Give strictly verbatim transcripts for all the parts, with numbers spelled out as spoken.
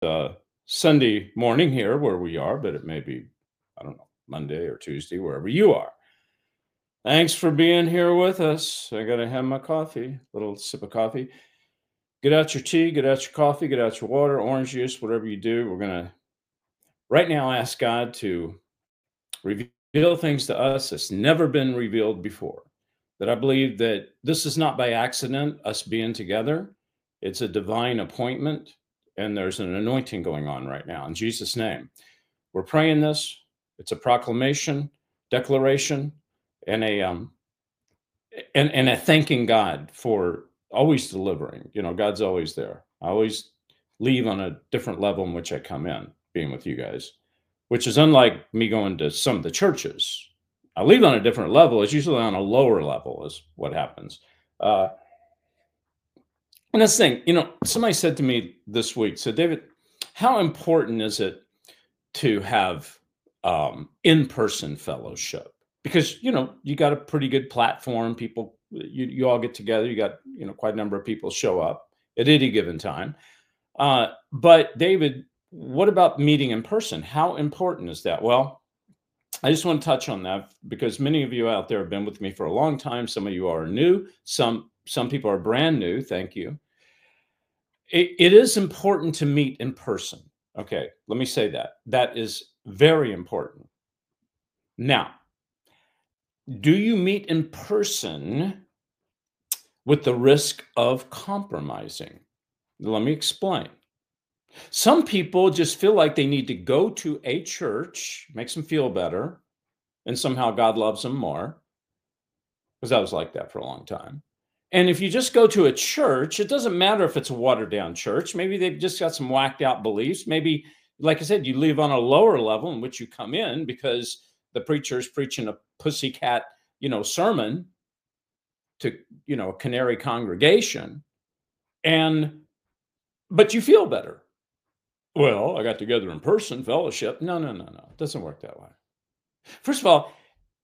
uh, Sunday morning here where we are, but it may be, I don't know, Monday or Tuesday, wherever you are. Thanks for being here with us. I got to have my coffee, little sip of coffee. Get out your tea, get out your coffee, get out your water, orange juice, whatever you do. We're going to right now ask God to reveal things to us that's never been revealed before. That I believe that this is not by accident, us being together. It's a divine appointment, and there's an anointing going on right now in Jesus' name. We're praying this. It's a proclamation, declaration, and a um and and a thanking God for always delivering. You know, God's always there. I always leave on a different level in which I come in, being with you guys, which is unlike me going to some of the churches. I leave on a different level. It's usually on a lower level, is what happens. Uh, and this thing, you know, somebody said to me this week, so David, how important is it to have um, in-person fellowship? Because, you know, you got a pretty good platform. People, you, you all get together. You got, you know, quite a number of people show up at any given time. Uh, but David, what about meeting in person? How important is that? Well, I just want to touch on that because many of you out there have been with me for a long time. Some of you are new. Some some people are brand new. Thank you. It, it is important to meet in person. Okay, let me say that. That is very important. Now, do you meet in person with the risk of compromising? Let me explain. Some people just feel like they need to go to a church, makes them feel better, and somehow God loves them more, because I was like that for a long time. And if you just go to a church, it doesn't matter if it's a watered down church. Maybe they've just got some whacked out beliefs. Maybe, like I said, you live on a lower level in which you come in because the preacher is preaching a pussycat, you know, sermon to, you know, a canary congregation. And, but you feel better. Well, I got together in person, fellowship. No, no, no, no. It doesn't work that way. First of all,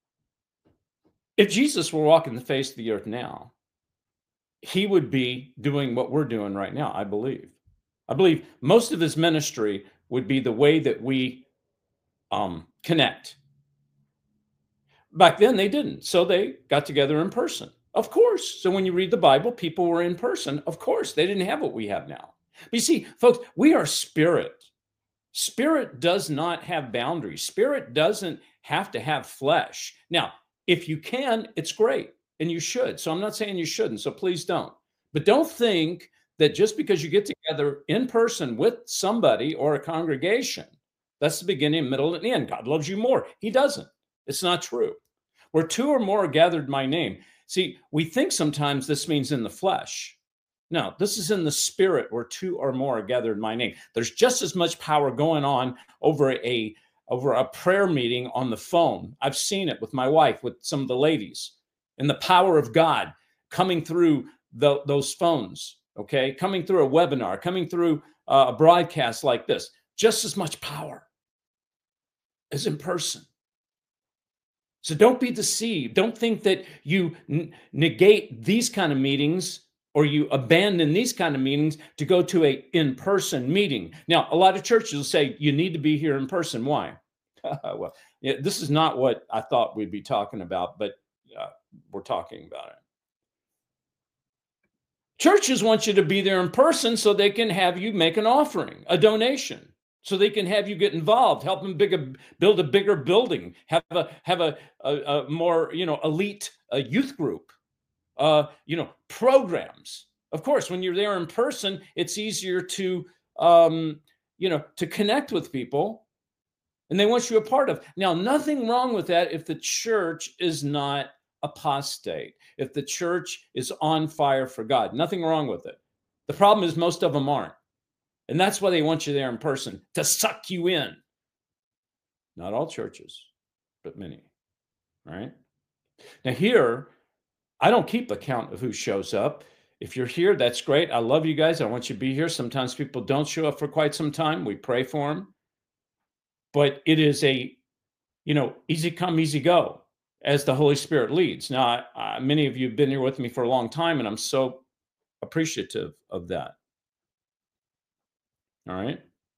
if Jesus were walking the face of the earth now, he would be doing what we're doing right now, I believe. I believe most of his ministry would be the way that we um, connect. Back then, they didn't. So they got together in person. Of course. So when you read the Bible, people were in person. Of course, they didn't have what we have now. But you see, folks, we are spirit. Spirit does not have boundaries. Spirit doesn't have to have flesh. Now, if you can, it's great, and you should. So I'm not saying you shouldn't, so please don't. But don't think that just because you get together in person with somebody or a congregation, that's the beginning, middle, and end. God loves you more. He doesn't. It's not true. Where two or more are gathered my name. See, we think sometimes this means in the flesh. No, this is in the spirit where two or more are gathered in my name. There's just as much power going on over a over a prayer meeting on the phone. I've seen it with my wife, with some of the ladies, and the power of God coming through the, those phones, okay? Coming through a webinar, coming through uh, a broadcast like this. Just as much power as in person. So don't be deceived. Don't think that you n- negate these kind of meetings or you abandon these kind of meetings to go to a in-person meeting. Now, a lot of churches will say you need to be here in person. Why? Well, yeah, this is not what I thought we'd be talking about, but uh, we're talking about it. Churches want you to be there in person so they can have you make an offering, a donation, so they can have you get involved, help them big a, build a bigger building, have a have a, a, a more you know elite a youth group, uh, you know programs. Of course, when you're there in person, it's easier to um, you know to connect with people, and they want you a part of. Now, nothing wrong with that if the church is not apostate, if the church is on fire for God. Nothing wrong with it. The problem is most of them aren't. And that's why they want you there in person, to suck you in. Not all churches, but many, right? Now here, I don't keep a count of who shows up. If you're here, that's great. I love you guys. I want you to be here. Sometimes people don't show up for quite some time. We pray for them. But it is a, you know, easy come, easy go as the Holy Spirit leads. Now, I, many of you have been here with me for a long time, and I'm so appreciative of that. All right.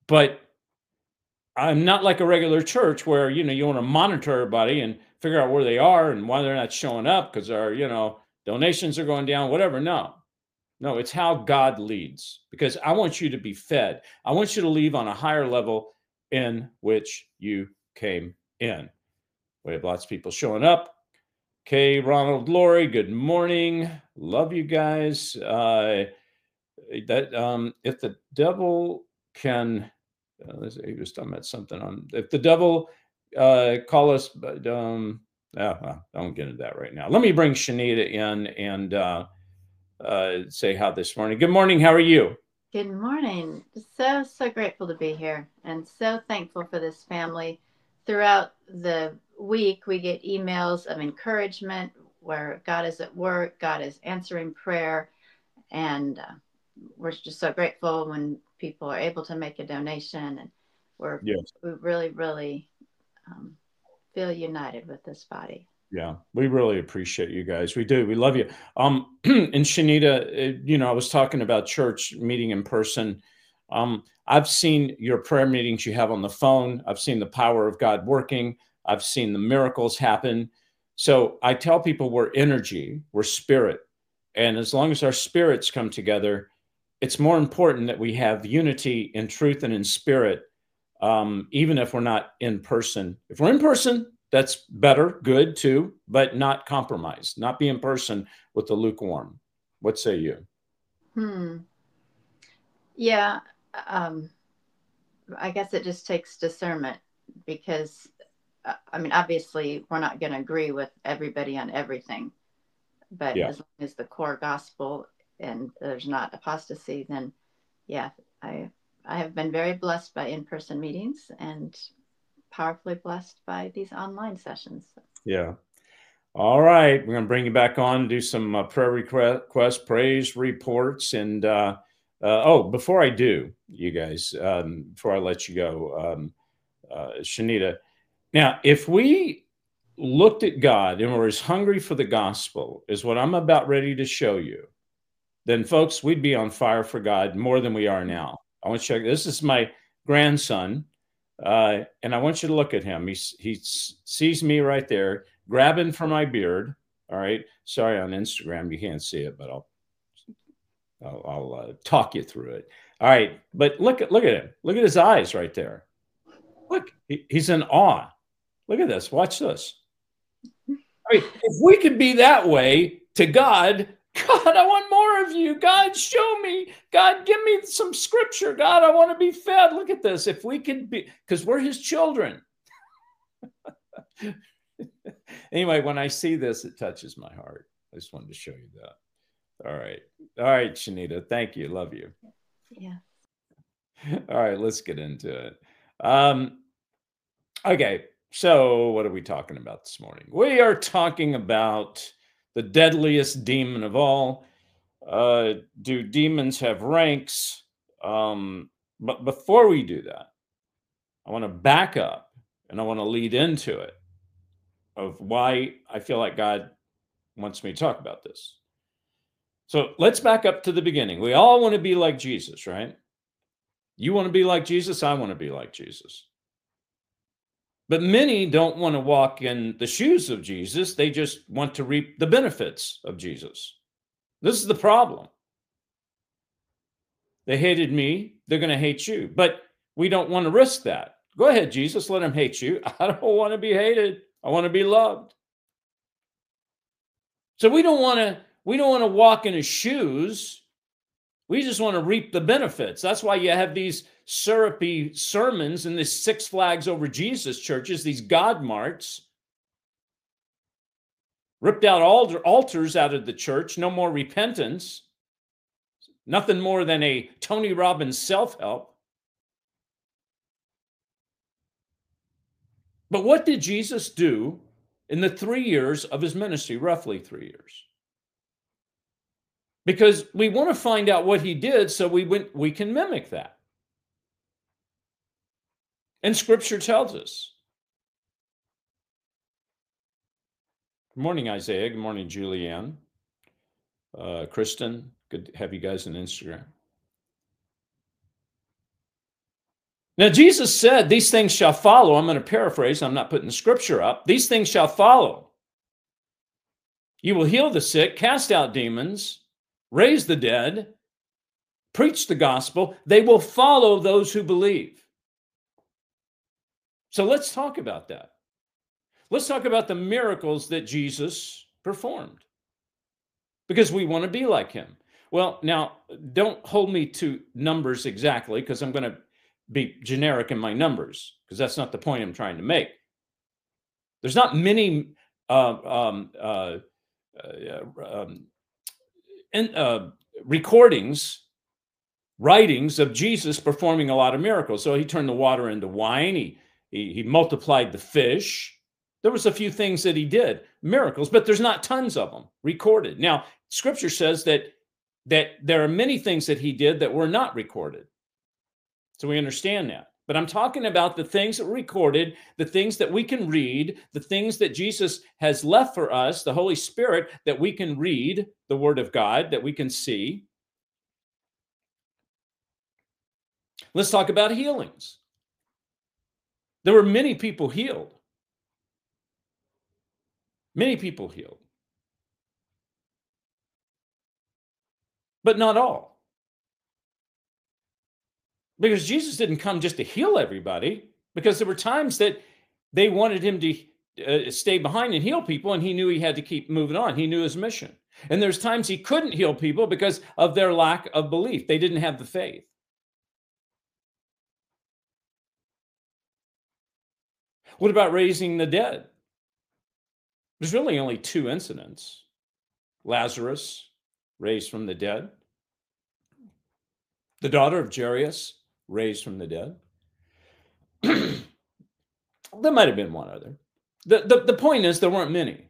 but I'm not like a regular church where, you know, you want to monitor everybody and figure out where they are and why they're not showing up because our, you know, donations are going down, whatever. No, no, it's how God leads because I want you to be fed. I want you to leave on a higher level in which you came in. We have lots of people showing up. Okay, Ronald Laurie, good morning. Love you guys. Uh, that um, if the devil can, uh, let's see, he was talking about something on if the devil uh, call us, but um, oh, well, I won't get into that right now. Let me bring Shanita in and uh, uh, say how this morning. Good morning. How are you? Good morning. So, so grateful to be here and so thankful for this family. Throughout the week, we get emails of encouragement where God is at work, God is answering prayer, and uh, we're just so grateful when people are able to make a donation. And we're, Yes. we really, really um, feel united with this body. Yeah, we really appreciate you guys. We do. We love you. Um, and Shanita, uh, you know, I was talking about church meeting in person. Um, I've seen your prayer meetings you have on the phone. I've seen the power of God working. I've seen the miracles happen. So I tell people we're energy, we're spirit. And as long as our spirits come together, it's more important that we have unity in truth and in spirit, um, even if we're not in person. If we're in person, that's better, good too, but not compromised, not be in person with the lukewarm. What say you? Hmm. Yeah. Um, I guess it just takes discernment because uh, I mean, obviously, we're not going to agree with everybody on everything, but Yeah. as long as the core gospel and there's not apostasy, then yeah, I I have been very blessed by in-person meetings and powerfully blessed by these online sessions. Yeah. All right. We're going to bring you back on, do some uh, prayer requests, praise reports. And uh, uh, oh, before I do, you guys, um, before I let you go, um, uh, Shanita, now, if we looked at God and were as hungry for the gospel as what I'm about ready to show you, then folks, we'd be on fire for God more than we are now. I want you to, this is my grandson, uh, and I want you to look at him. He, he sees me right there, grabbing for my beard. All right. Sorry, on Instagram, you can't see it, but I'll, I'll, I'll uh, talk you through it. All right. But look at, look at him. Look at his eyes right there. Look, he, he's in awe. Look at this. Watch this. I mean, if we could be that way to God, God, I want more of you. God, show me. God, give me some scripture. God, I want to be fed. Look at this. If we could be, because we're his children. Anyway, when I see this, it touches my heart. I just wanted to show you that. All right. All right, Shanita. Thank you. Love you. Yeah. All right, let's get into it. Um, okay. So, what are we talking about this morning? We are talking about the deadliest demon of all. Uh, do demons have ranks? Um, but before we do that, I want to back up and I want to lead into it of why I feel like God wants me to talk about this. So let's back up to the beginning. We all want to be like Jesus, right? You want to be like Jesus. I want to be like Jesus. But many don't want to walk in the shoes of Jesus. They just want to reap the benefits of Jesus. This is the problem. They hated me. They're going to hate you. But we don't want to risk that. Go ahead, Jesus. Let them hate you. I don't want to be hated. I want to be loved. So we don't want to we don't want to walk in his shoes. We just want to reap the benefits. That's why you have these syrupy sermons in these Six Flags Over Jesus churches, these God marts. Ripped out altar, altars out of the church, no more repentance. Nothing more than a Tony Robbins self-help. But what did Jesus do in the three years of his ministry, roughly three years? Because we want to find out what he did so we, went, we can mimic that. And scripture tells us. Good morning, Isaiah. Good morning, Julianne. Uh, Kristen, good to have you guys on Instagram. Now, Jesus said, these things shall follow. I'm going to paraphrase. I'm not putting the scripture up. These things shall follow. You will heal the sick, cast out demons, raise the dead, preach the gospel. They will follow those who believe. So let's talk about that. Let's talk about the miracles that Jesus performed, because we want to be like him. Well, now, don't hold me to numbers exactly, because I'm going to be generic in my numbers, because that's not the point I'm trying to make. There's not many uh, um, uh, uh, um, in, uh, recordings, writings of Jesus performing a lot of miracles. So he turned the water into wine. He, he, he multiplied the fish. There was a few things that he did, miracles, but there's not tons of them recorded. Now, scripture says that, that there are many things that he did that were not recorded. So we understand that. But I'm talking about the things that were recorded, the things that we can read, the things that Jesus has left for us, the Holy Spirit, that we can read, the Word of God, that we can see. Let's talk about healings. There were many people healed. Many people healed. But not all. Because Jesus didn't come just to heal everybody, because there were times that they wanted him to uh, stay behind and heal people, and he knew he had to keep moving on. He knew his mission. And there's times he couldn't heal people because of their lack of belief. They didn't have the faith. What about raising the dead? There's really only two incidents. Lazarus raised from the dead. The daughter of Jairus raised from the dead. There might have been one other. The, the, the point is, there weren't many.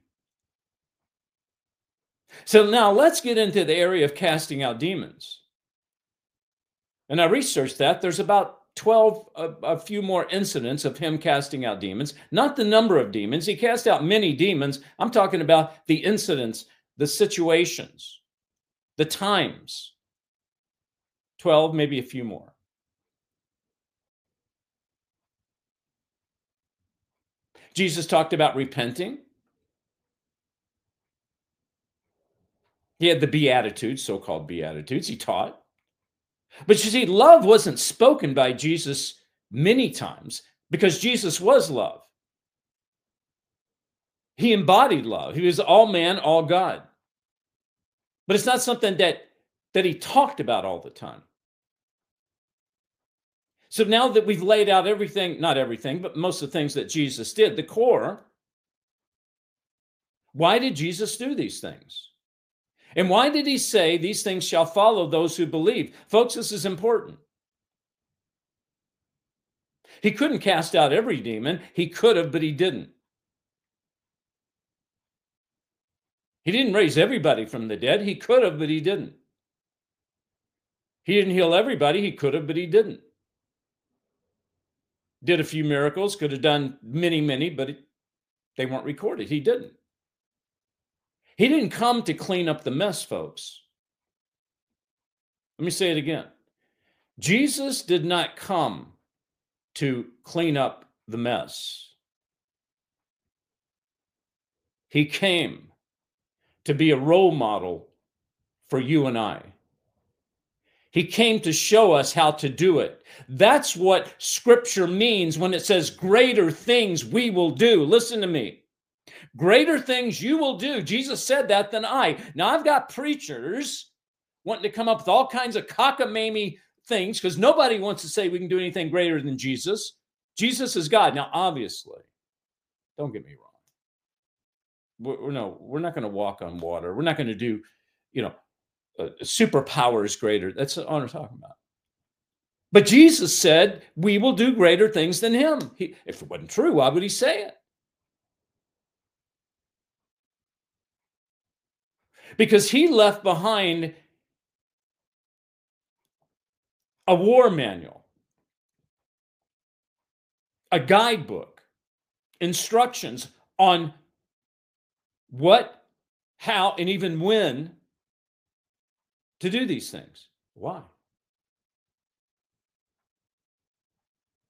So now let's get into the area of casting out demons. And I researched that. There's about twelve, a, a few more incidents of him casting out demons. Not the number of demons. He cast out many demons. I'm talking about the incidents, the situations, the times. twelve, maybe a few more. Jesus talked about repenting. He had the Beatitudes, so-called Beatitudes, he taught. But you see, love wasn't spoken by Jesus many times, because Jesus was love. He embodied love. He was all man, all God. But it's not something that, that he talked about all the time. So now that we've laid out everything, not everything, but most of the things that Jesus did, the core, why did Jesus do these things? And why did he say these things shall follow those who believe? Folks, this is important. He couldn't cast out every demon. He could have, but he didn't. He didn't raise everybody from the dead. He could have, but he didn't. He didn't heal everybody. He could have, but he didn't. Did a few miracles, could have done many, many, but it, they weren't recorded. He didn't. He didn't come to clean up the mess, folks. Let me say it again. Jesus did not come to clean up the mess. He came to be a role model for you and I. He came to show us how to do it. That's what Scripture means when it says greater things we will do. Listen to me. Greater things you will do. Jesus said that than I. Now, I've got preachers wanting to come up with all kinds of cockamamie things, because nobody wants to say we can do anything greater than Jesus. Jesus is God. Now, obviously, don't get me wrong. We're, no, we're not going to walk on water. We're not going to do, you know, uh, superpowers greater. That's what I'm talking about. But Jesus said, we will do greater things than him. He, if it wasn't true, why would he say it? Because he left behind a war manual, a guidebook, instructions on what, how, and even when to do these things. Why?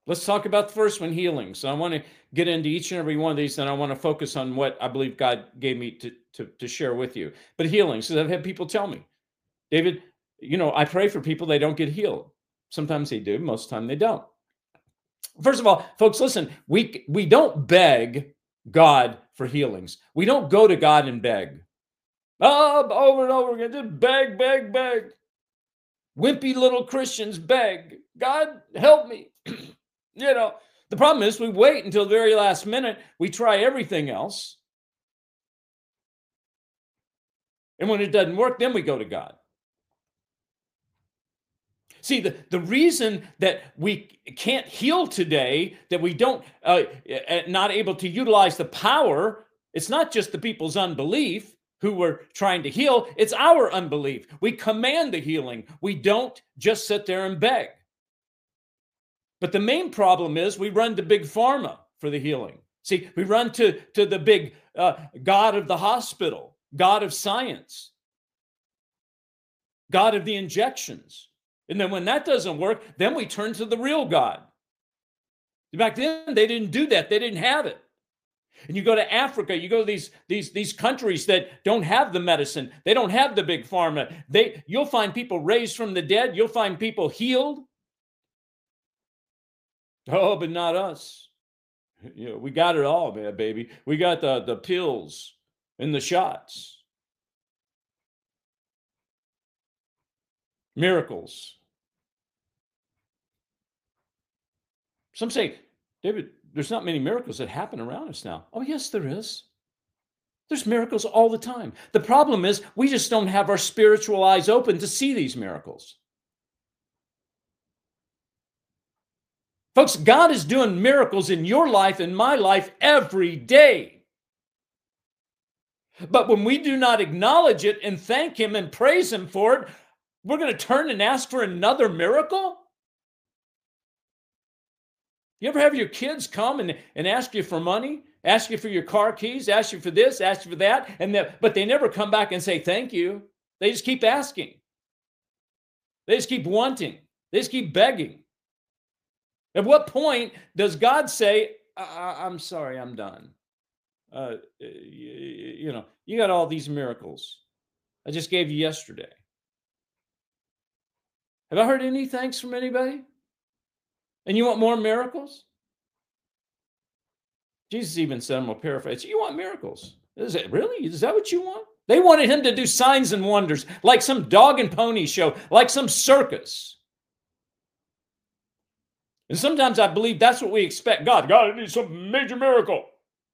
Let's talk about the first one, healing. So I want to get into each and every one of these, and I want to focus on what I believe God gave me to, to, to share with you. But healing, so I've had people tell me, David, you know, I pray for people, they don't get healed. Sometimes they do, most of the time they don't. First of all, folks, listen, we, we don't beg God for healings. We don't go to God and beg. Oh, over and over again, just beg, beg, beg. Wimpy little Christians beg, God, help me. You know, the problem is we wait until the very last minute. We try everything else. And when it doesn't work, then we go to God. See, the, the reason that we can't heal today, that we don't, uh, not able to utilize the power, it's not just the people's unbelief who were trying to heal, it's our unbelief. We command the healing. We don't just sit there and beg. But the main problem is we run to big pharma for the healing. See, we run to, to the big uh, God of the hospital, God of science, God of the injections. And then when that doesn't work, then we turn to the real God. Back then, they didn't do that. They didn't have it. And you go to Africa, you go to these, these, these countries that don't have the medicine. They don't have the big pharma. They, you'll find people raised from the dead. You'll find people healed. Oh, but not us. You know, we got it all, man, baby. We got the, the pills and the shots. Miracles. Some say, David, there's not many miracles that happen around us now. Oh, yes, there is. There's miracles all the time. The problem is we just don't have our spiritual eyes open to see these miracles. Folks, God is doing miracles in your life, in my life, every day. But when we do not acknowledge it and thank Him and praise Him for it, we're going to turn and ask for another miracle? You ever have your kids come and, and ask you for money, ask you for your car keys, ask you for this, ask you for that, and but they never come back and say thank you. They just keep asking. They just keep wanting. They just keep begging. At what point does God say, I- I'm sorry, I'm done? Uh, you, you know, you got all these miracles I just gave you yesterday. Have I heard any thanks from anybody? And you want more miracles? Jesus even said, I'm going to paraphrase, you want miracles? Is it really? Is that what you want? They wanted Him to do signs and wonders, like some dog and pony show, like some circus. And sometimes I believe that's what we expect. God, God, I need some major miracle.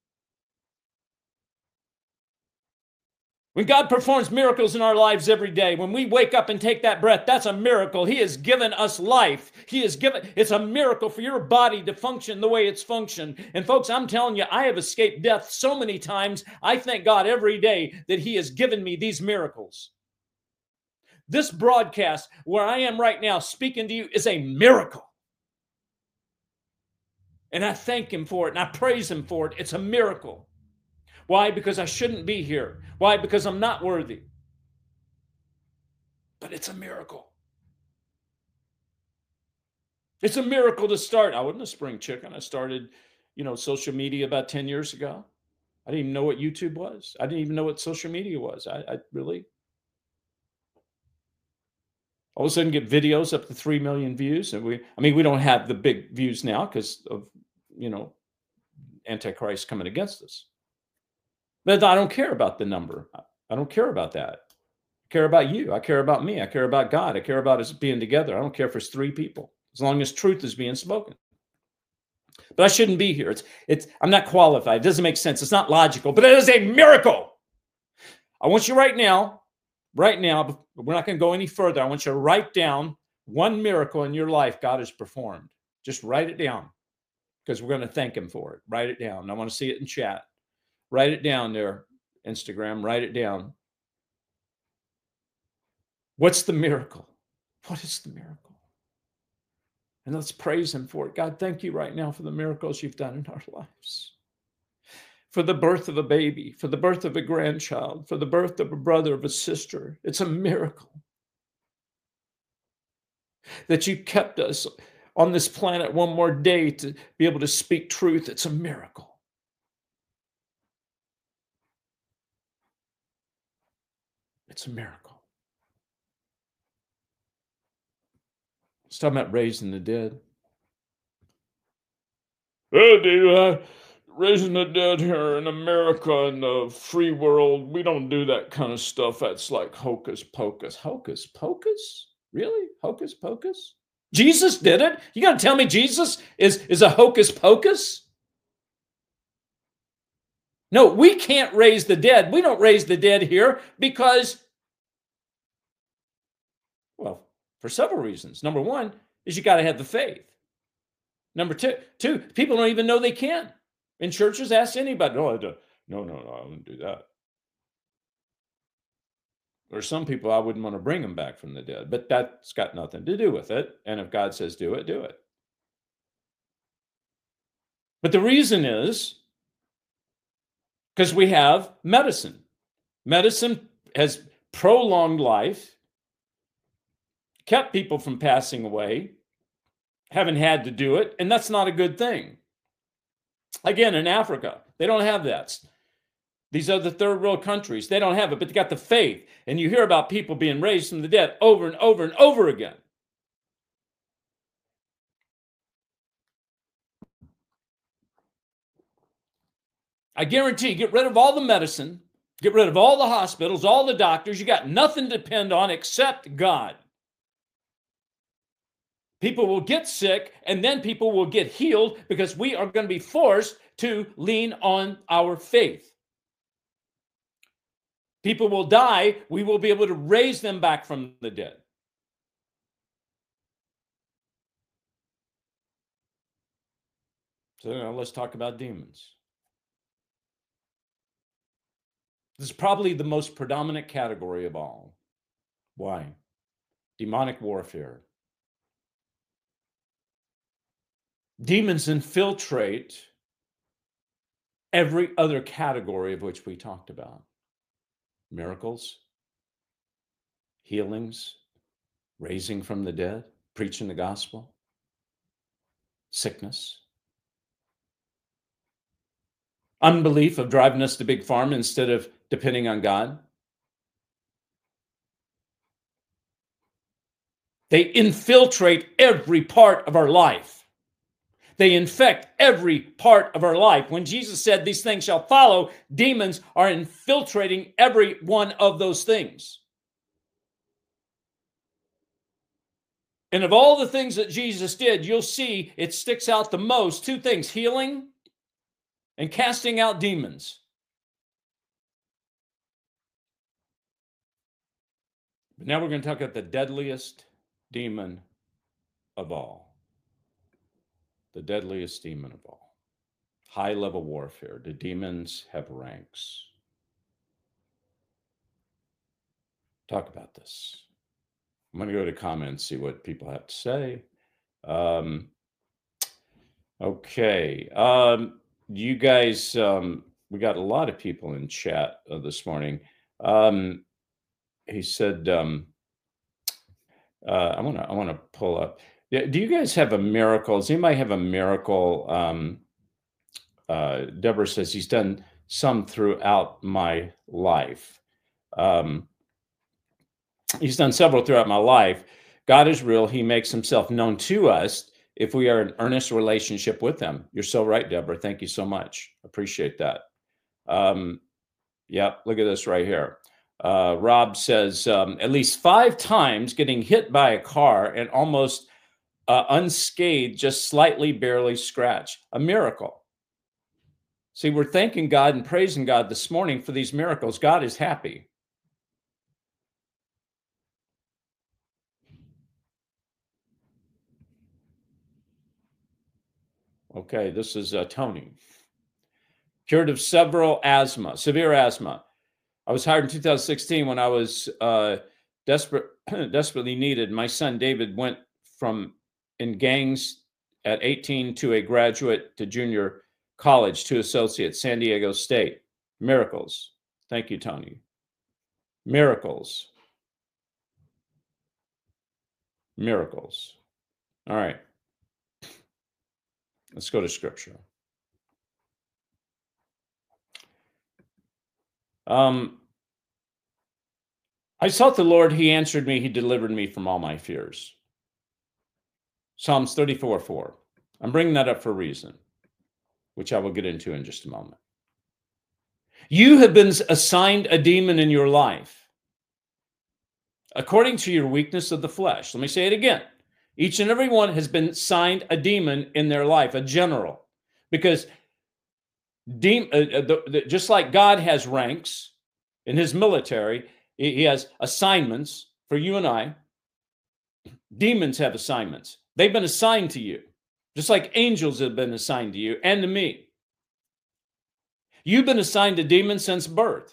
When God performs miracles in our lives every day, when we wake up and take that breath, that's a miracle. He has given us life. He has given, it's a miracle for your body to function the way it's functioned. And folks, I'm telling you, I have escaped death so many times. I thank God every day that He has given me these miracles. This broadcast where I am right now speaking to you is a miracle. And I thank Him for it, and I praise Him for it. It's a miracle. Why? Because I shouldn't be here. Why? Because I'm not worthy. But it's a miracle. It's a miracle to start. I wasn't a spring chicken. I started, you know, social media about ten years ago. I didn't even know what YouTube was. I didn't even know what social media was. I, I really... all of a sudden get videos up to three million views. And we, I mean, we don't have the big views now because of, you know, Antichrist coming against us. But I don't care about the number. I don't care about that. I care about you. I care about me. I care about God. I care about us being together. I don't care if it's three people, as long as truth is being spoken. But I shouldn't be here. It's, it's, I'm not qualified. It doesn't make sense. It's not logical, but it is a miracle. I want you right now, right now, we're not going to go any further. I want you to write down one miracle in your life God has performed. Just write it down because we're going to thank Him for it. Write it down. I want to see it in chat. Write it down there, Instagram. Write it down. What's the miracle? What is the miracle? And let's praise Him for it. God, thank you right now for the miracles you've done in our lives. For the birth of a baby, for the birth of a grandchild, for the birth of a brother, of a sister. It's a miracle that you kept us on this planet one more day to be able to speak truth. It's a miracle. It's a miracle. It's talking about raising the dead. Oh, dude, uh, raising the dead here in America in the free world, we don't do that kind of stuff. That's like hocus pocus. Hocus pocus? Really? Hocus pocus? Jesus did it? You gonna tell me Jesus is, is a hocus pocus? No, we can't raise the dead. We don't raise the dead here because, well, for several reasons. Number one is you got to have the faith. Number two, two, people don't even know they can. In churches, ask anybody. No, I don't. No, no, no, I wouldn't do that. There's some people I wouldn't want to bring them back from the dead, but that's got nothing to do with it. And if God says do it, do it. But the reason is because we have medicine. Medicine has prolonged life, kept people from passing away, haven't had to do it, and that's not a good thing. Again, in Africa, they don't have that. These are the third world countries. They don't have it, but they got the faith. And you hear about people being raised from the dead over and over and over again. I guarantee, get rid of all the medicine, get rid of all the hospitals, all the doctors. You got nothing to depend on except God. People will get sick, and then people will get healed because we are going to be forced to lean on our faith. People will die. We will be able to raise them back from the dead. So now let's talk about demons. This is probably the most predominant category of all. Why? Demonic warfare. Demons infiltrate every other category of which we talked about. Miracles, healings, raising from the dead, preaching the gospel, sickness. Unbelief of driving us to big farm instead of depending on God. They infiltrate every part of our life. They infect every part of our life. When Jesus said these things shall follow, demons are infiltrating every one of those things. And of all the things that Jesus did, you'll see it sticks out the most. Two things, healing and casting out demons. But now we're going to talk about the deadliest demon of all. The deadliest demon of all. High-level warfare. The demons have ranks. Talk about this. I'm going to go to comments, see what people have to say. Um, okay. Um, you guys, um, we got a lot of people in chat uh, this morning. Um, he said, um, uh, I want to I want to pull up. Do you guys have a miracle? Does anybody have a miracle? Um, uh, Deborah says he's done some throughout my life. Um, he's done several throughout my life. God is real. He makes himself known to us if we are in earnest relationship with him. You're so right, Deborah. Thank you so much. Appreciate that. Um, yeah, look at this right here. Uh, Rob says, um, at least five times getting hit by a car and almost uh, unscathed, just slightly, barely scratched. A miracle. See, we're thanking God and praising God this morning for these miracles. God is happy. Okay, this is uh, Tony. Cured of several asthma, severe asthma. I was hired in two thousand sixteen when I was uh, desperate, desperately needed. My son David went from in gangs at eighteen to a graduate to junior college to associate, San Diego State. Miracles. Thank you, Tony. Miracles. Miracles. All right. Let's go to scripture. Um, I sought the Lord, he answered me, he delivered me from all my fears. Psalms thirty-four four. I'm bringing that up for a reason, which I will get into in just a moment. You have been assigned a demon in your life according to your weakness of the flesh. Let me say it again. Each and every one has been assigned a demon in their life, a general, because de- uh, the, the, just like God has ranks in his military, he has assignments for you and I. Demons have assignments. They've been assigned to you, just like angels have been assigned to you and to me. You've been assigned a demon since birth.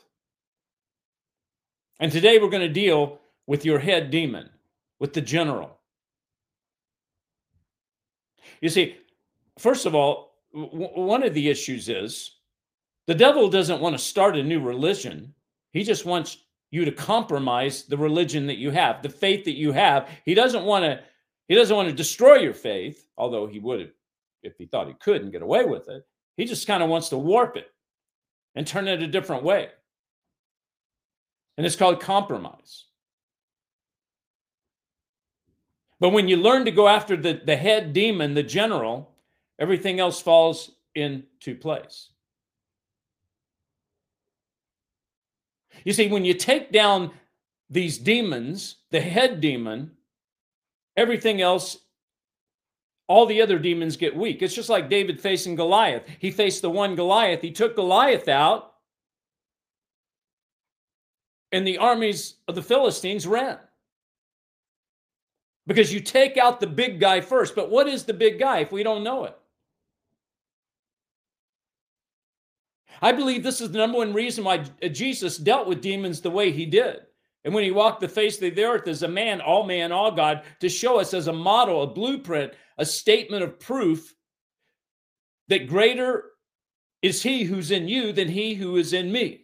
And today we're going to deal with your head demon, with the general. You see, first of all, w- one of the issues is the devil doesn't want to start a new religion. He just wants you to compromise the religion that you have, the faith that you have. He doesn't want to, he doesn't want to destroy your faith, although he would if he thought he could and get away with it. He just kind of wants to warp it and turn it a different way. And it's called compromise. But when you learn to go after the, the head demon, the general, everything else falls into place. You see, when you take down these demons, the head demon, everything else, all the other demons get weak. It's just like David facing Goliath. He faced the one Goliath. He took Goliath out, and the armies of the Philistines ran. Because you take out the big guy first. But what is the big guy if we don't know it? I believe this is the number one reason why Jesus dealt with demons the way he did. And when he walked the face of the earth as a man, all man, all God, to show us as a model, a blueprint, a statement of proof that greater is he who's in you than he who is in me.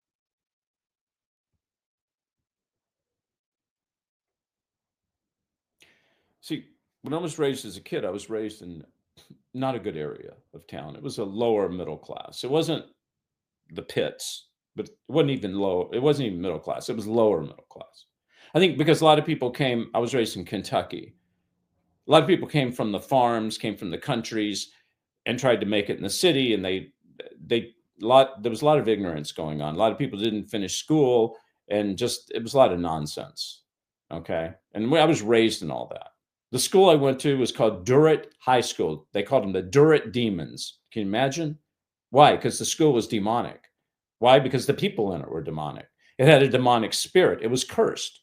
See, when I was raised as a kid, I was raised in not a good area of town. It was a lower middle class. It wasn't the pits, but it wasn't even low. It wasn't even middle class. It was lower middle class. I think because a lot of people came, I was raised in Kentucky. A lot of people came from the farms, came from the countries, and tried to make it in the city. And they, they, a lot, there was a lot of ignorance going on. A lot of people didn't finish school, and just, it was a lot of nonsense. Okay. And I was raised in all that. The school I went to was called Durrett High School. They called them the Durrett Demons. Can you imagine? Why? Because the school was demonic. Why? Because the people in it were demonic. It had a demonic spirit. It was cursed.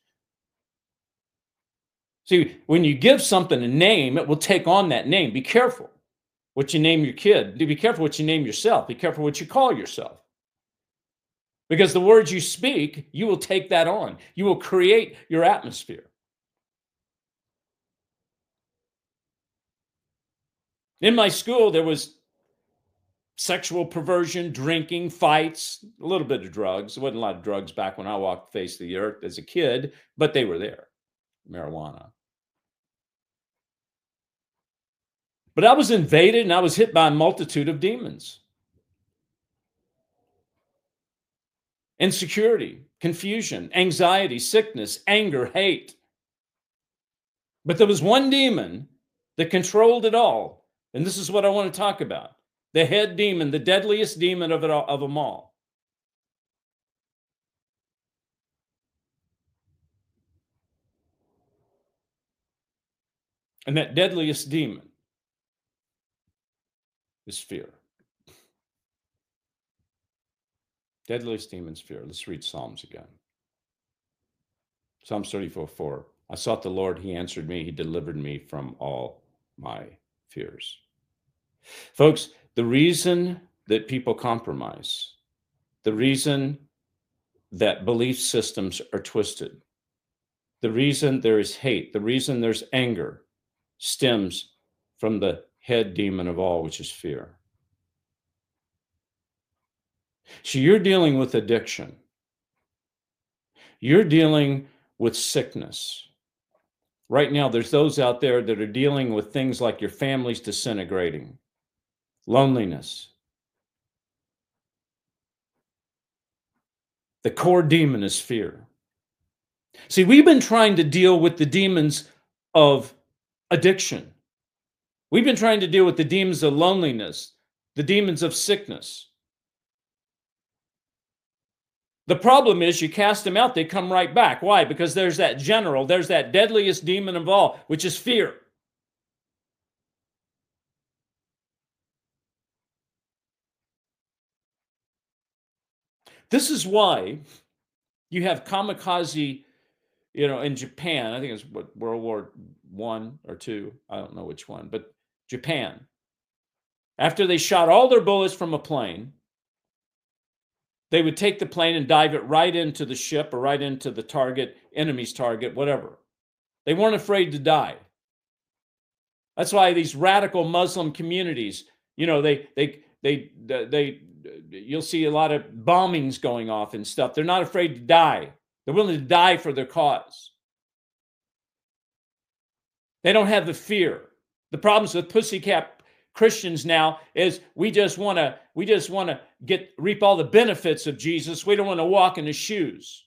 See, when you give something a name, it will take on that name. Be careful what you name your kid. Be careful what you name yourself. Be careful what you call yourself. Because the words you speak, you will take that on. You will create your atmosphere. In my school, there was sexual perversion, drinking, fights, a little bit of drugs. There wasn't a lot of drugs back when I walked the face of the earth as a kid, but they were there. Marijuana. But I was invaded and I was hit by a multitude of demons. Insecurity, confusion, anxiety, sickness, anger, hate. But there was one demon that controlled it all. And this is what I want to talk about. The head demon, the deadliest demon of it all, of them all. And that deadliest demon is fear. Deadliest demon is fear. Let's read Psalms again. Psalms thirty-four four. I sought the Lord, he answered me, he delivered me from all my fears. Folks, the reason that people compromise, the reason that belief systems are twisted, the reason there is hate, the reason there's anger, stems from the head demon of all, which is fear. So you're dealing with addiction. You're dealing with sickness. Right now, there's those out there that are dealing with things like your family's disintegrating. loneliness. The core demon is fear. See, we've been trying to deal with the demons of addiction. We've been trying to deal with the demons of loneliness, the demons of sickness. The problem is you cast them out, they come right back. Why? Because there's that general, there's that deadliest demon of all, which is fear. This is why you have kamikaze, you know, in Japan. I think it's what, World War One or two. I don't know which one, but Japan. After they shot all their bullets from a plane, they would take the plane and dive it right into the ship or right into the target, enemy's target, whatever. They weren't afraid to die. That's why these radical Muslim communities, you know, they, they, they, they, they you'll see a lot of bombings going off and stuff. They're not afraid to die. They're willing to die for their cause. They don't have the fear. The problems with pussycat Christians now is we just want to we just want to get reap all the benefits of Jesus. We don't want to walk in his shoes.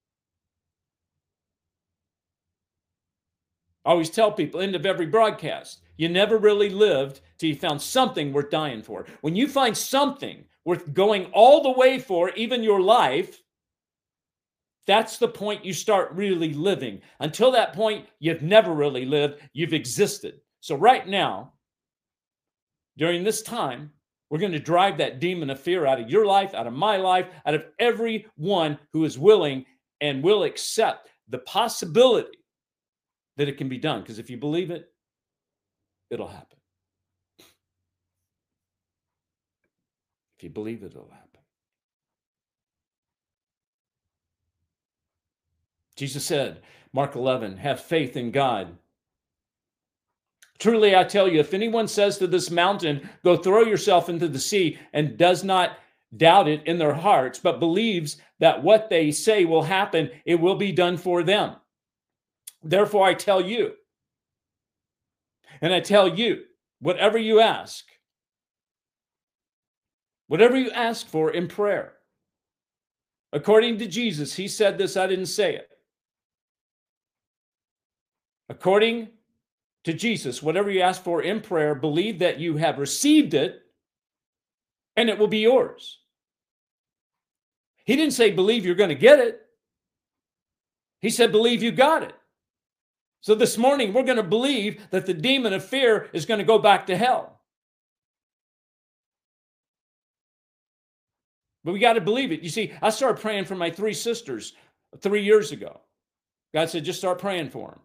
I always tell people, end of every broadcast, you never really lived till you found something worth dying for. When you find something worth going all the way for, even your life, that's the point you start really living. Until that point, you've never really lived. You've existed. So right now, during this time, we're going to drive that demon of fear out of your life, out of my life, out of everyone who is willing and will accept the possibility that it can be done. Because if you believe it, it'll happen. If you believe it, it'll happen. Jesus said, Mark eleven, have faith in God. Truly, I tell you, if anyone says to this mountain, go throw yourself into the sea, and does not doubt it in their hearts, but believes that what they say will happen, it will be done for them. Therefore, I tell you, and I tell you, whatever you ask, whatever you ask for in prayer, according to Jesus, he said this, I didn't say it. According to Jesus, whatever you ask for in prayer, believe that you have received it and it will be yours. He didn't say believe you're going to get it. He said believe you got it. So this morning, we're going to believe that the demon of fear is going to go back to hell. But we got to believe it. You see, I started praying for my three sisters three years ago. God said, just start praying for them.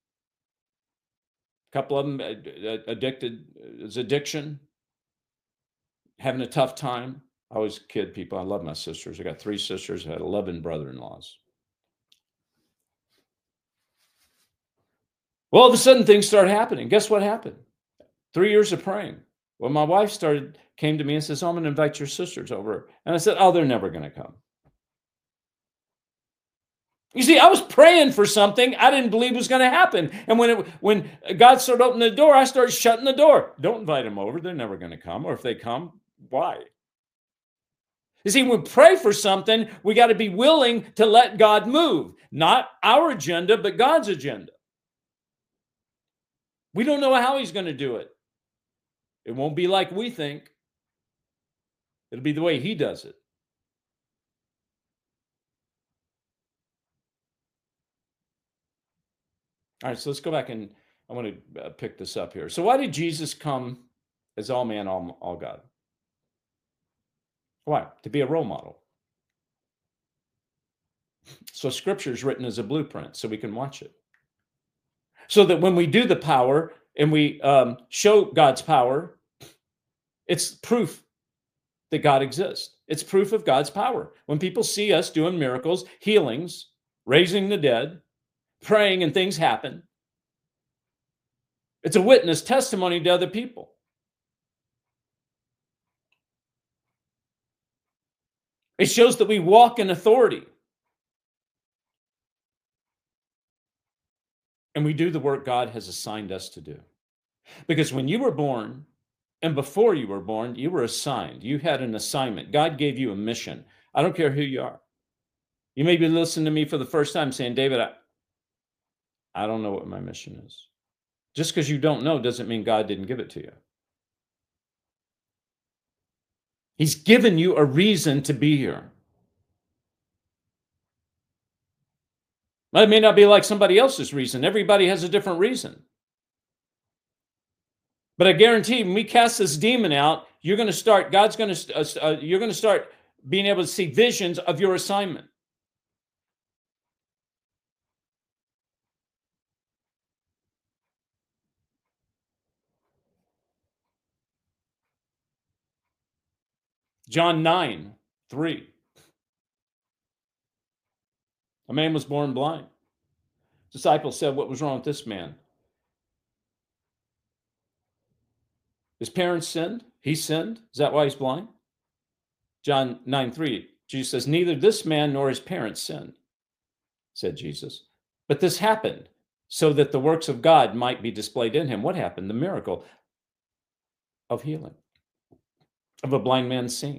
A couple of them addicted, it's addiction, having a tough time. I always kid people. I love my sisters. I got three sisters. I had eleven brother-in-laws. Well, all of a sudden, things started happening. Guess what happened? Three years of praying. Well, my wife started, came to me and says, oh, I'm going to invite your sisters over. And I said, oh, they're never going to come. You see, I was praying for something I didn't believe was going to happen. And when it, when God started opening the door, I started shutting the door. Don't invite them over. They're never going to come. Or if they come, why? You see, when we pray for something, we got to be willing to let God move. Not our agenda, but God's agenda. We don't know how he's going to do it. It won't be like we think. It'll be the way he does it. All right, so let's go back and I want to uh, pick this up here. So why did Jesus come as all man, all, all God? Why? To be a role model. So scripture is written as a blueprint so we can watch it. So that when we do the power and we um, show God's power, it's proof that God exists. It's proof of God's power. When people see us doing miracles, healings, raising the dead, praying and things happen, it's a witness testimony to other people. It shows that we walk in authority. And we do the work God has assigned us to do. Because when you were born, And before you were born, you were assigned. You had an assignment. God gave you a mission. I don't care who you are. You may be listening to me for the first time saying, David, I, I don't know what my mission is. Just because you don't know doesn't mean God didn't give it to you. He's given you a reason to be here. It may not be like somebody else's reason. Everybody has a different reason. But I guarantee when we cast this demon out, you're going to start, God's going to, uh, uh, you're going to start being able to see visions of your assignment. John nine, three. A man was born blind. Disciples said, what was wrong with this man? His parents sinned. He sinned. Is that why he's blind? John nine, three. Jesus says, neither this man nor his parents sinned, said Jesus. But this happened so that the works of God might be displayed in him. What happened? The miracle of healing, of a blind man seeing.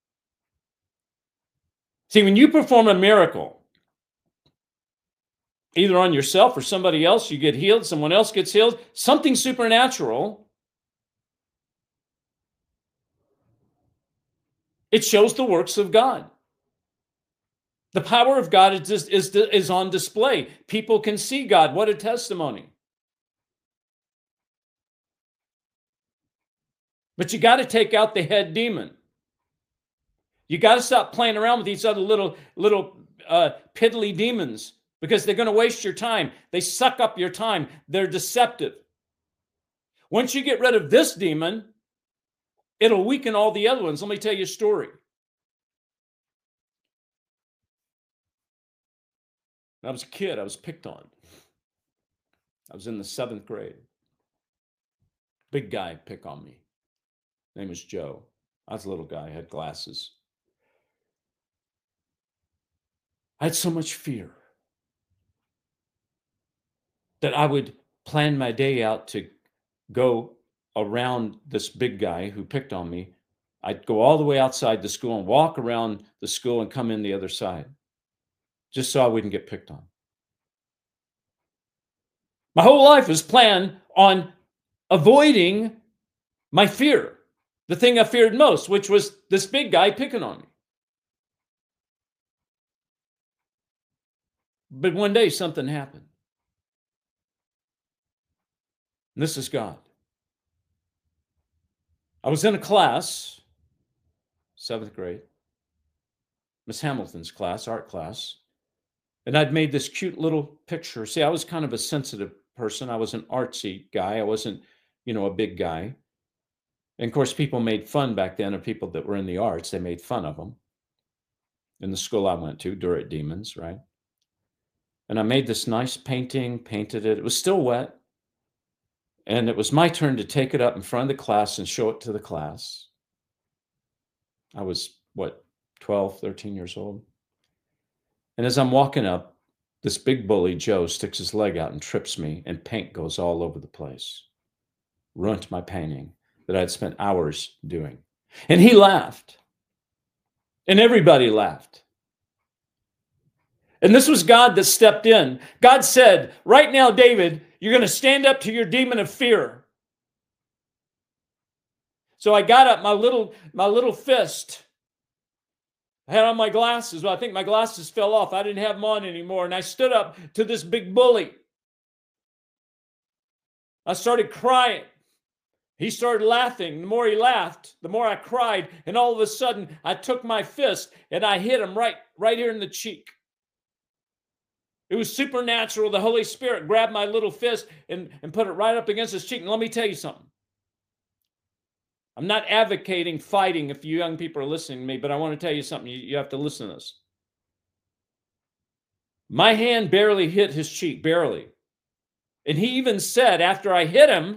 See, when you perform a miracle, either on yourself or somebody else, you get healed, someone else gets healed, something supernatural, it shows the works of God. The power of God is, just, is, is on display. People can see God. What a testimony. But you got to take out the head demon. You got to stop playing around with these other little, little uh, piddly demons because they're going to waste your time. They suck up your time. They're deceptive. Once you get rid of this demon, it'll weaken all the other ones. Let me tell you a story. When I was a kid, I was picked on. I was in the seventh grade. Big guy pick on me. Name was Joe. I was a little guy, had glasses. I had so much fear that I would plan my day out to go around this big guy who picked on me. I'd go all the way outside the school and walk around the school and come in the other side, just so I wouldn't get picked on. My whole life was planned on avoiding my fear, the thing I feared most, which was this big guy picking on me. But one day something happened. And this is God. I was in a class, seventh grade, Miss Hamilton's class, art class, and I'd made this cute little picture. See, I was kind of a sensitive person. I was an artsy guy. I wasn't, you know, a big guy. And of course, people made fun back then of people that were in the arts. They made fun of them. In the school I went to, Durrett Demons, right? And I made this nice painting, painted it. It was still wet. And it was my turn to take it up in front of the class and show it to the class. I was, what, twelve, thirteen years old? And as I'm walking up, this big bully, Joe, sticks his leg out and trips me, and paint goes all over the place. Ruined my painting that I'd spent hours doing. And he laughed. And everybody laughed. And this was God that stepped in. God said, right now, David, you're going to stand up to your demon of fear. So I got up my little, my little fist. I had on my glasses. Well, I think my glasses fell off. I didn't have them on anymore. And I stood up to this big bully. I started crying. He started laughing. The more he laughed, the more I cried. And all of a sudden, I took my fist and I hit him right, right here in the cheek. It was supernatural. The Holy Spirit grabbed my little fist and, and put it right up against his cheek. And let me tell you something. I'm not advocating fighting if you young people are listening to me, but I want to tell you something. You, you have to listen to this. My hand barely hit his cheek, barely. And he even said, after I hit him,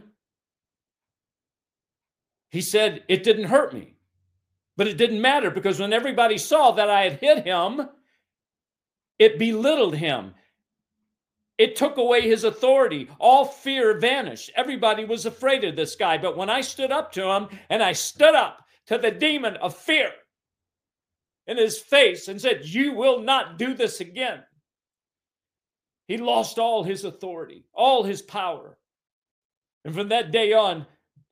he said, it didn't hurt me. But it didn't matter because when everybody saw that I had hit him, it belittled him. It took away his authority. All fear vanished. Everybody was afraid of this guy. But when I stood up to him and I stood up to the demon of fear in his face and said, "You will not do this again," he lost all his authority, all his power. And from that day on,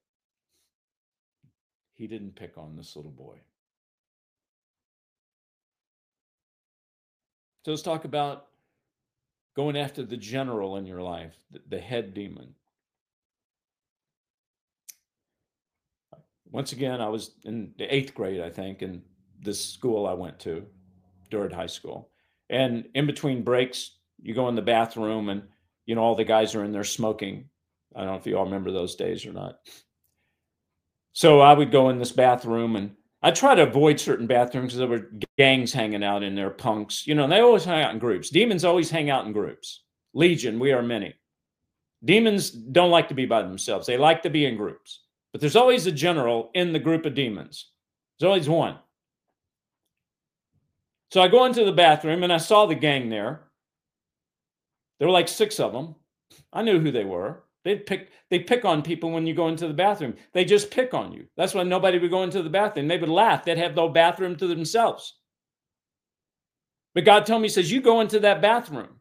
he didn't pick on this little boy. So let's talk about going after the general in your life, the, the head demon. Once again, I was in the eighth grade, I think, in this school I went to, Durham High School. And in between breaks, you go in the bathroom and, you know, all the guys are in there smoking. I don't know if you all remember those days or not. So I would go in this bathroom and I try to avoid certain bathrooms because there were gangs hanging out in there, punks. You know, and they always hang out in groups. Demons always hang out in groups. Legion, we are many. Demons don't like to be by themselves. They like to be in groups. But there's always a general in the group of demons. There's always one. So I go into the bathroom and I saw the gang there. There were like six of them. I knew who they were. They'd pick, they pick on people when you go into the bathroom. They just pick on you. That's why nobody would go into the bathroom. They would laugh. They'd have no bathroom to themselves. But God told me, He says, you go into that bathroom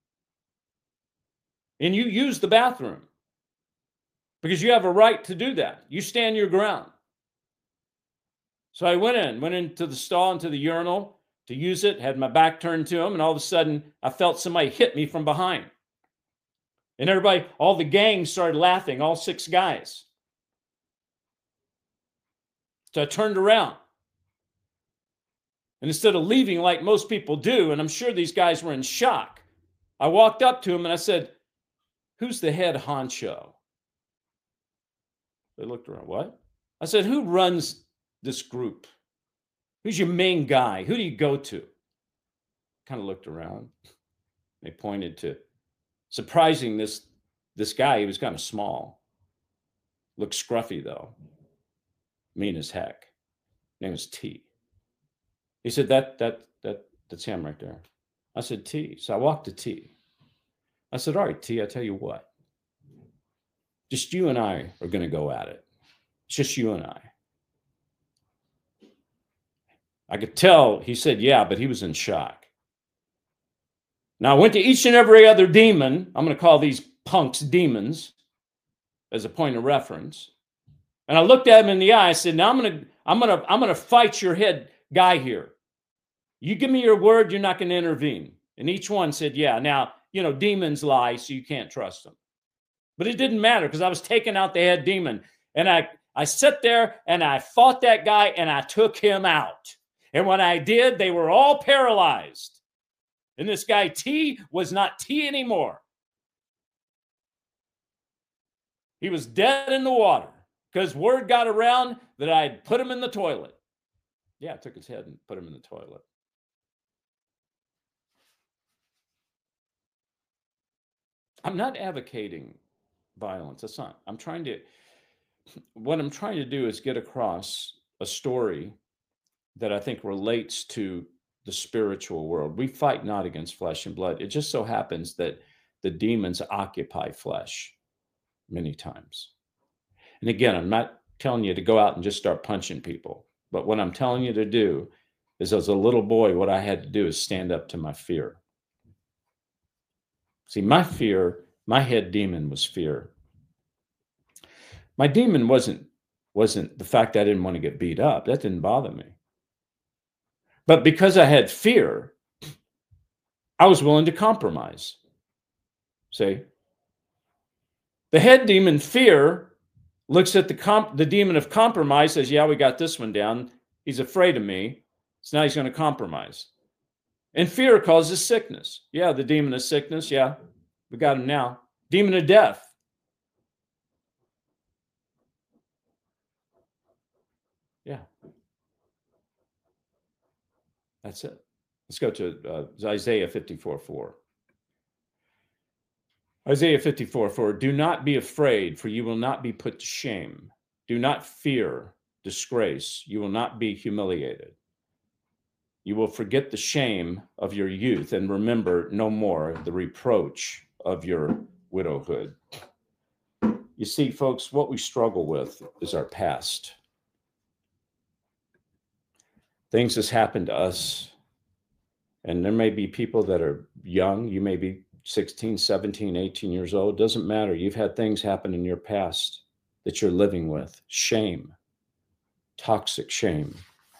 and you use the bathroom because you have a right to do that. You stand your ground. So I went in, went into the stall, into the urinal to use it, had my back turned to him, and all of a sudden I felt somebody hit me from behind. And everybody, all the gang started laughing, all six guys. So I turned around. And instead of leaving like most people do, and I'm sure these guys were in shock, I walked up to him and I said, "Who's the head honcho?" They looked around. What? I said, "Who runs this group? Who's your main guy? Who do you go to?" Kind of looked around. They pointed to, surprising, this, this guy. He was kind of small. Looked scruffy, though. Mean as heck. Name was T. He said, that, that, that, that's him right there. I said, T. So I walked to T. I said, "All right, T, I tell you what. Just you and I are going to go at it. It's just you and I." I could tell he said, yeah, but he was in shock. Now, I went to each and every other demon. I'm going to call these punks demons as a point of reference. And I looked at him in the eye. I said, "Now I'm going to, I'm going to, I'm going to fight your head guy here. You give me your word, you're not going to intervene." And each one said, yeah. Now, you know, demons lie, so you can't trust them. But it didn't matter because I was taking out the head demon. And I, I sat there and I fought that guy and I took him out. And when I did, they were all paralyzed. And this guy T was not T anymore. He was dead in the water because word got around that I had put him in the toilet. Yeah, I took his head and put him in the toilet. I'm not advocating violence. That's not. I'm trying to, what I'm trying to do is get across a story that I think relates to the spiritual world. We fight not against flesh and blood. It just so happens that the demons occupy flesh many times. And again, I'm not telling you to go out and just start punching people. But what I'm telling you to do is, as a little boy, what I had to do is stand up to my fear. See, my fear, my head demon was fear. My demon wasn't, wasn't the fact that I didn't want to get beat up. That didn't bother me. But because I had fear, I was willing to compromise. See? The head demon, fear, looks at the comp- the demon of compromise, says, yeah, we got this one down. He's afraid of me. So now he's going to compromise. And fear causes sickness. Yeah, the demon of sickness. Yeah, we got him now. Demon of death. Yeah. That's it. Let's go to uh, Isaiah fifty-four four. Isaiah fifty-four four. Do not be afraid, for you will not be put to shame. Do not fear disgrace. You will not be humiliated. You will forget the shame of your youth and remember no more the reproach of your widowhood. You see, folks, what we struggle with is our past. Things has happened to us, and there may be people that are young. You may be sixteen, seventeen, eighteen years old. It doesn't matter. You've had things happen in your past that you're living with. Shame, toxic shame.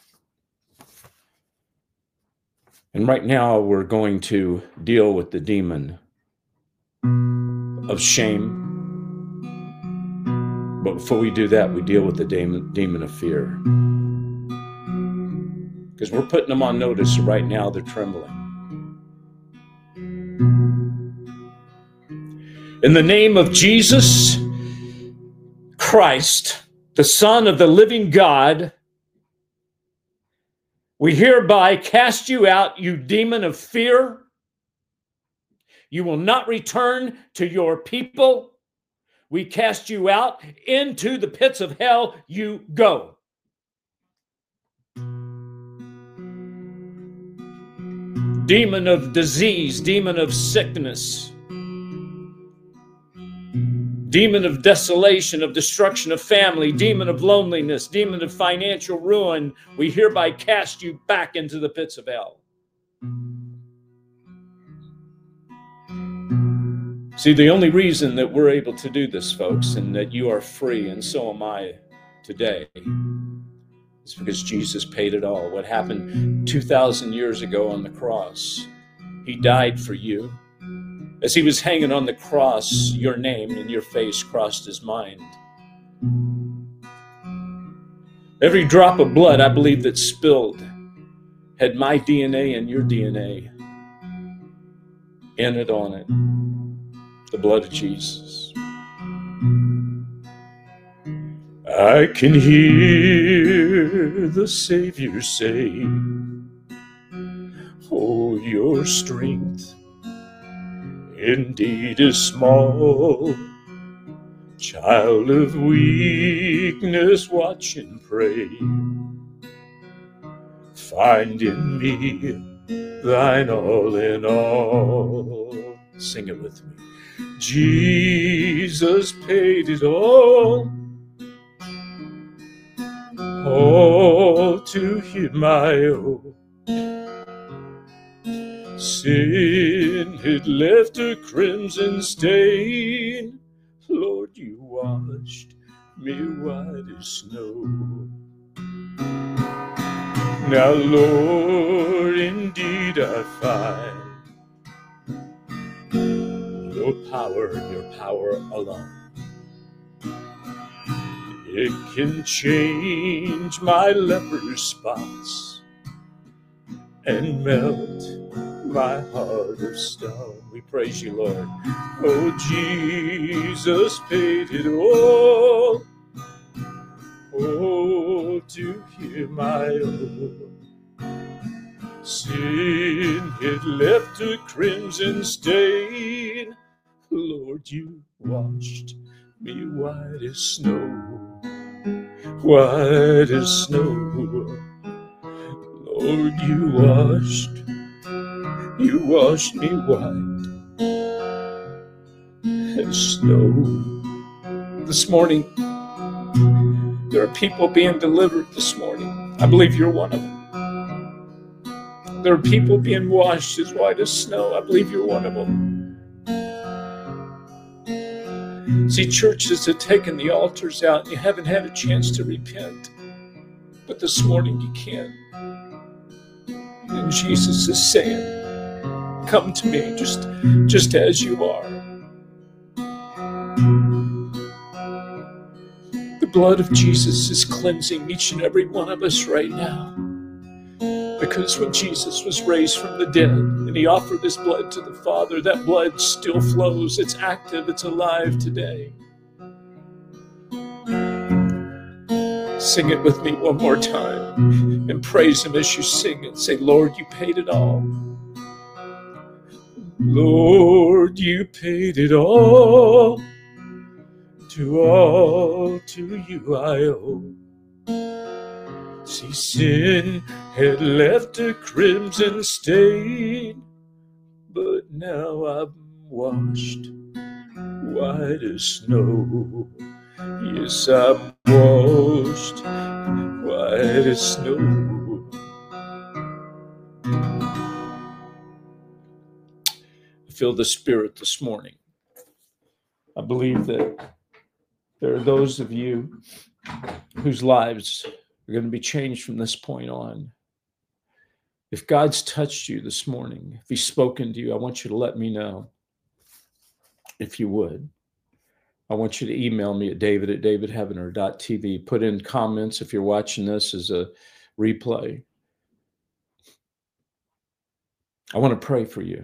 And right now we're going to deal with the demon of shame. But before we do that, we deal with the demon, demon of fear. Because we're putting them on notice right now, they're trembling. In the name of Jesus Christ, the Son of the living God, we hereby cast you out, you demon of fear. You will not return to your people. We cast you out into the pits of hell. You go. Demon of disease, demon of sickness, demon of desolation, of destruction of family, demon of loneliness, demon of financial ruin, we hereby cast you back into the pits of hell. See, the only reason that we're able to do this, folks, and that you are free, and so am I today, is because Jesus paid it all. What happened two thousand years ago on the cross, he died for you. As he was hanging on the cross, your name and your face crossed his mind. Every drop of blood, I believe, that spilled had my D N A and your D N A in it, on it. The blood of Jesus. I can hear the Savior say, oh, your strength indeed is small. Child of weakness, watch and pray. Find in me thine all in all. Sing it with me. Jesus paid it all. All to him I owe. Sin had left a crimson stain. Lord, you washed me white as snow. Now, Lord, indeed I find your power, your power alone. It can change my leper spots and melt my heart of stone. We praise you, Lord. Oh, Jesus paid it all. Oh, to him I owe. Sin had left a crimson stain. Lord, you washed me white as snow. White as snow. Lord, you washed, you washed me white as snow. This morning, there are people being delivered this morning. I believe you're one of them. There are people being washed as white as snow. I believe you're one of them. See, churches have taken the altars out and you haven't had a chance to repent. But this morning you can. And Jesus is saying, come to me just, just as you are. The blood of Jesus is cleansing each and every one of us right now. Because when Jesus was raised from the dead and he offered his blood to the Father, that blood still flows. It's active. It's alive today. Sing it with me one more time and praise him as you sing it. Say, Lord, you paid it all. Lord, you paid it all. To all to you I owe. See, sin had left a crimson stain, but now I'm washed white as snow. Yes, I'm washed white as snow. I feel the Spirit this morning. I believe that there are those of you whose lives are going to be changed from this point on. If God's touched you this morning, if he's spoken to you, I want you to let me know. If you would, I want you to email me at david at david heavener dot t v. Put in comments if you're watching this as a replay. I want to pray for you.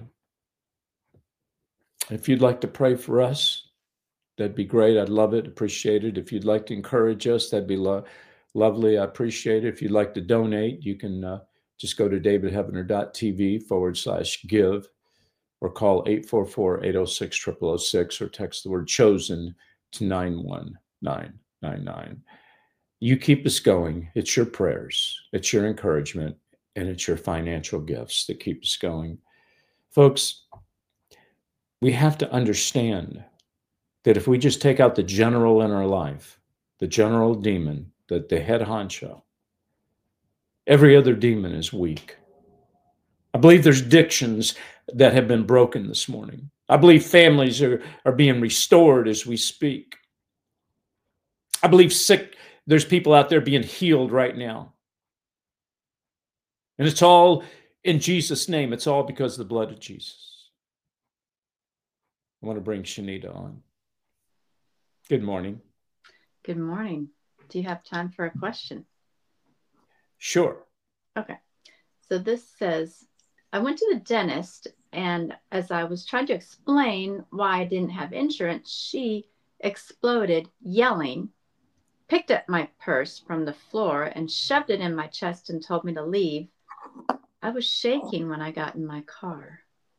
If you'd like to pray for us, that'd be great. I'd love it, appreciate it. If you'd like to encourage us, that'd be lo- lovely. I appreciate it. If you'd like to donate, you can uh, just go to david heavener dot t v forward slash give. Or call eight four four, eight oh six, zero zero zero six or text the word chosen to nine one nine nine nine. You keep us going. It's your prayers, it's your encouragement, and it's your financial gifts that keep us going. Folks, we have to understand that if we just take out the general in our life, the general demon, the, the head honcho, every other demon is weak. I believe there's addictions that have been broken this morning. I believe families are, are being restored as we speak. I believe sick, there's people out there being healed right now. And it's all in Jesus' name. It's all because of the blood of Jesus. I want to bring Shanita on. Good morning. Good morning. Do you have time for a question? Sure. Okay. So this says, I went to the dentist, and as I was trying to explain why I didn't have insurance, she exploded yelling, picked up my purse from the floor and shoved it in my chest and told me to leave. I was shaking when I got in my car.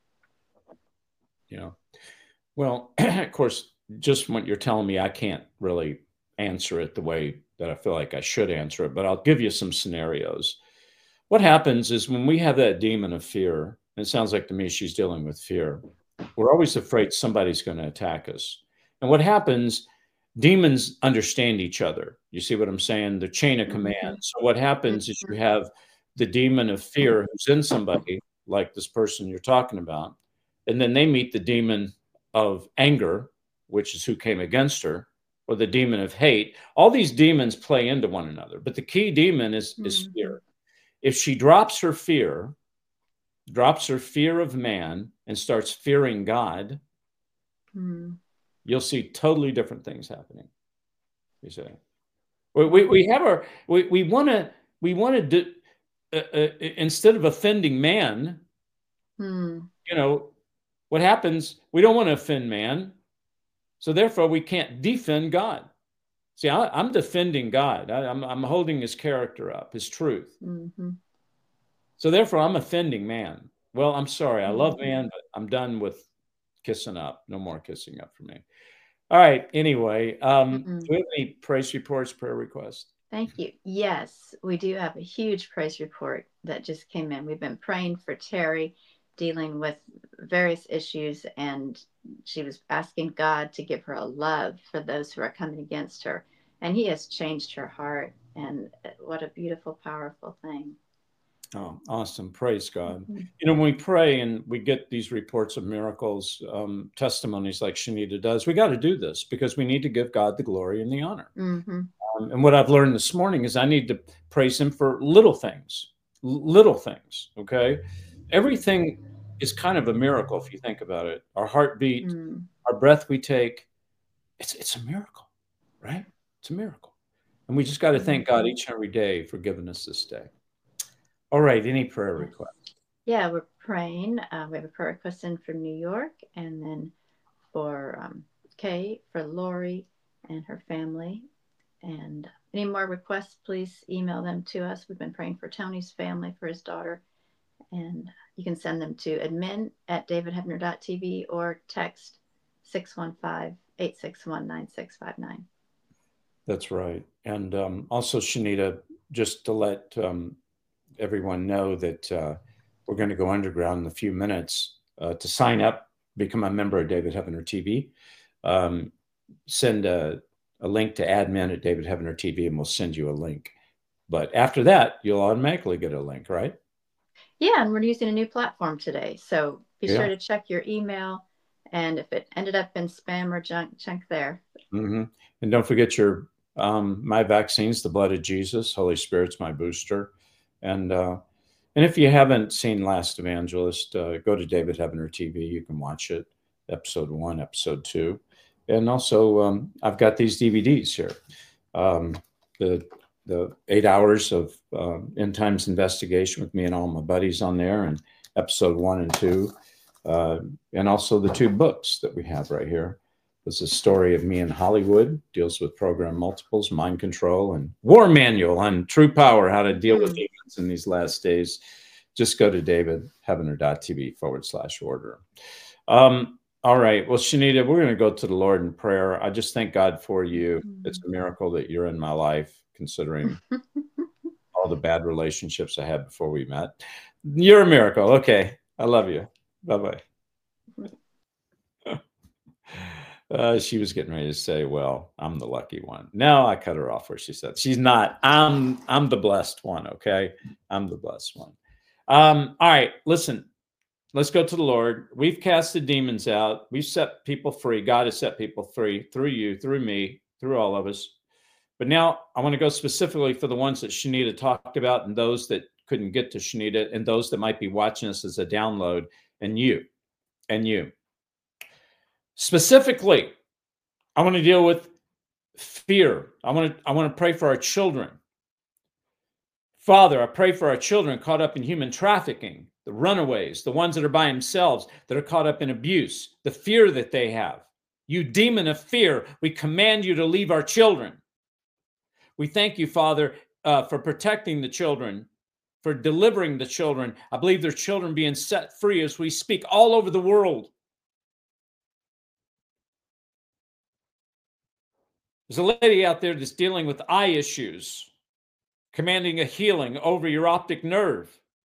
Yeah. Well, of course, just what you're telling me, I can't really answer it the way that I feel like I should answer it, but I'll give you some scenarios. What happens is when we have that demon of fear, and it sounds like to me she's dealing with fear, we're always afraid somebody's going to attack us. And what happens, demons understand each other. You see what I'm saying? The chain of command. Mm-hmm. So what happens is you have the demon of fear who's in somebody, like this person you're talking about, and then they meet the demon of anger, which is who came against her, or the demon of hate. All these demons play into one another, but the key demon is, mm-hmm. is fear. If she drops her fear, drops her fear of man and starts fearing God, mm. you'll see totally different things happening. You say, we, we, we have our, we, we want to, we want to, uh, uh, instead of offending man, mm. you know, what happens, we don't want to offend man. So therefore we can't defend God. See, I, I'm defending God. I, I'm, I'm holding his character up, his truth. Mm-hmm. So therefore, I'm offending man. Well, I'm sorry. I love man, but I'm done with kissing up. No more kissing up for me. All right. Anyway, um, mm-hmm. do we have any praise reports, prayer requests? Thank you. Yes, we do have a huge praise report that just came in. We've been praying for Terry, dealing with various issues, and she was asking God to give her a love for those who are coming against her. And he has changed her heart. And what a beautiful, powerful thing. Oh, awesome. Praise God. Mm-hmm. You know, when we pray and we get these reports of miracles, um, testimonies like Shanita does, we got to do this because we need to give God the glory and the honor. Mm-hmm. Um, and what I've learned this morning is I need to praise him for little things, little things. Okay. Everything is kind of a miracle if you think about it. Our heartbeat, mm. our breath we take, it's, it's a miracle, right? It's a miracle. And we just got to thank God each and every day for giving us this day. All right. Any prayer requests? Yeah, we're praying. Uh, we have a prayer request in for New York, and then for um, Kay, for Lori and her family. And any more requests, please email them to us. We've been praying for Tony's family, for his daughter. And you can send them to admin at david heavener dot t v or text six one five, eight six one, nine six five nine. That's right. And um, also, Shanita, just to let um, everyone know that uh, we're going to go underground in a few minutes. Uh, to sign up become a member of David Heavener T V, um, send a, a link to admin at David Heavener T V and we'll send you a link. But after that, you'll automatically get a link, right? Yeah, and we're using a new platform today. So be Yeah. sure to check your email. And if it ended up in spam or junk, check there. Mm-hmm. And don't forget your um, my vaccines, the blood of Jesus, Holy Spirit's my booster. And uh, and if you haven't seen Last Evangelist, uh, go to David Heavener T V. You can watch it, episode one, episode two. And also, um, I've got these D V Ds here. Um, the the eight hours of uh, End Times Investigation with me and all my buddies on there, and episode one and two. Uh, and also the two books that we have right here. There's a story of me in Hollywood, deals with program multiples, mind control, and War Manual on True Power, how to deal with demons in these last days. Just go to davidheavener.tv forward slash order. Um, all right. Well, Shanita, we're going to go to the Lord in prayer. I just thank God for you. It's a miracle that you're in my life, considering all the bad relationships I had before we met. You're a miracle. Okay. I love you. Bye-bye. Uh, she was getting ready to say, well, I'm the lucky one. No, I cut her off where she said, she's not. I'm, I'm the blessed one. Okay. I'm the blessed one. Um, all right, listen, let's go to the Lord. We've cast the demons out. We've set people free. God has set people free through you, through me, through all of us. But now I want to go specifically for the ones that Shanita talked about and those that couldn't get to Shanita and those that might be watching us as a download, and you, and you. Specifically, I want to deal with fear. I want to, I want to pray for our children. Father, I pray for our children caught up in human trafficking, the runaways, the ones that are by themselves, that are caught up in abuse, the fear that they have. You demon of fear, we command you to leave our children. We thank you, Father, uh, for protecting the children, for delivering the children. I believe their children being set free as we speak all over the world. There's a lady out there that's dealing with eye issues, commanding a healing over your optic nerve.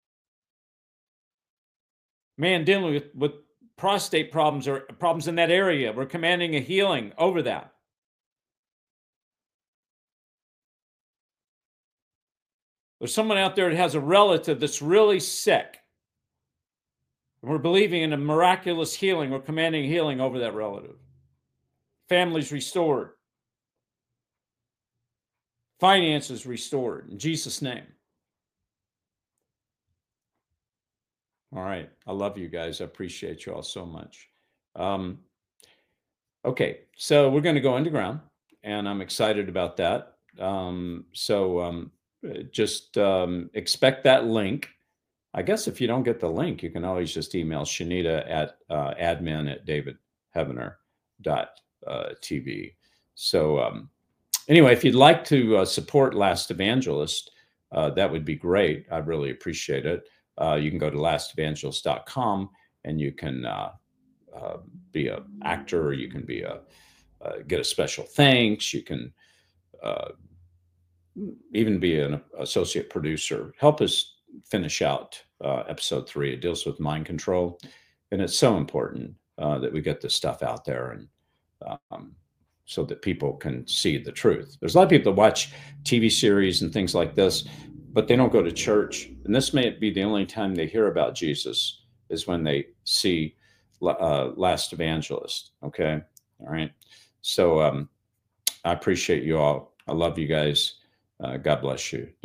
Man dealing with, with prostate problems or problems in that area, we're commanding a healing over that. There's someone out there that has a relative that's really sick. And we're believing in a miraculous healing. We're commanding healing over that relative. Families restored. Finances restored in Jesus' name. All right. I love you guys. I appreciate you all so much. Um, okay. So we're going to go underground, and I'm excited about that. Um, so um, just um, expect that link. I guess if you don't get the link, you can always just email Shanita at uh, admin at davidheavener dot t v. So um, anyway, if you'd like to uh, support Last Evangelist, uh, that would be great. I'd really appreciate it. Uh, you can go to last evangelist dot com and you can uh, uh, be an actor, or you can be a uh, get a special thanks. You can uh, even be an associate producer. Help us finish out uh, episode three. It deals with mind control, and it's so important uh, that we get this stuff out there, and um, so that people can see the truth. There's a lot of people that watch T V series and things like this, but they don't go to church. And this may be the only time they hear about Jesus is when they see uh, Last Evangelist. Okay. All right. So um, I appreciate you all. I love you guys. Uh, God bless you.